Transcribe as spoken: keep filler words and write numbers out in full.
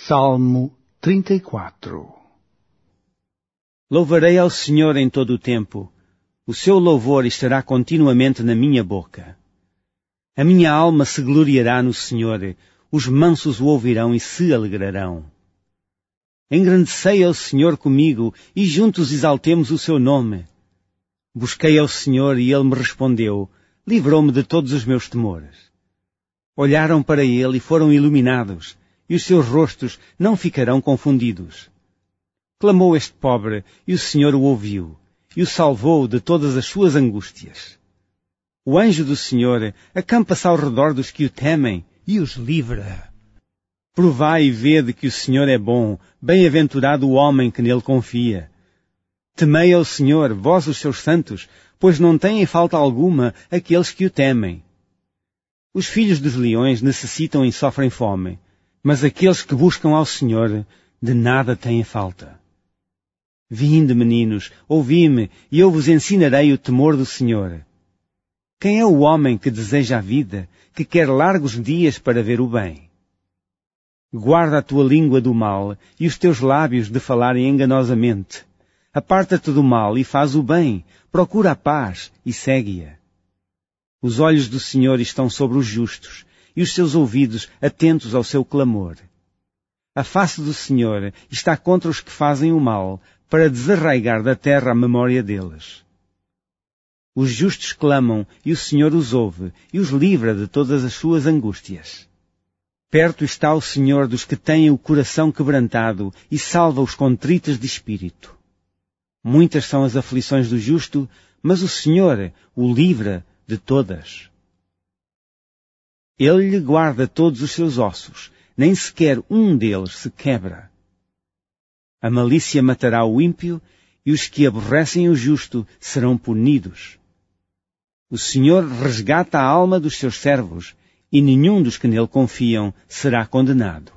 Salmo trinta e quatro. Louvarei ao Senhor em todo o tempo. O seu louvor estará continuamente na minha boca. A minha alma se gloriará no Senhor. Os mansos o ouvirão e se alegrarão. Engrandecei ao Senhor comigo e juntos exaltemos o seu nome. Busquei ao Senhor e ele me respondeu. Livrou-me de todos os meus temores. Olharam para ele e foram iluminados, e os seus rostos não ficarão confundidos. Clamou este pobre, e o Senhor o ouviu, e o salvou de todas as suas angústias. O anjo do Senhor acampa-se ao redor dos que o temem, e os livra. Provai e vede que o Senhor é bom, bem-aventurado o homem que nele confia. Temei ao Senhor, vós os seus santos, pois não têm falta alguma aqueles que o temem. Os filhos dos leões necessitam e sofrem fome, mas aqueles que buscam ao Senhor de nada têm falta. Vinde, meninos, ouvi-me, e eu vos ensinarei o temor do Senhor. Quem é o homem que deseja a vida, que quer largos dias para ver o bem? Guarda a tua língua do mal e os teus lábios de falarem enganosamente. Aparta-te do mal e faz o bem, procura a paz e segue-a. Os olhos do Senhor estão sobre os justos, e os seus ouvidos atentos ao seu clamor. A face do Senhor está contra os que fazem o mal, para desarraigar da terra a memória deles. Os justos clamam, e o Senhor os ouve, e os livra de todas as suas angústias. Perto está o Senhor dos que têm o coração quebrantado, e salva os contritos de espírito. Muitas são as aflições do justo, mas o Senhor o livra de todas. Ele lhe guarda todos os seus ossos, nem sequer um deles se quebra. A malícia matará o ímpio, e os que aborrecem o justo serão punidos. O Senhor resgata a alma dos seus servos, e nenhum dos que nele confiam será condenado.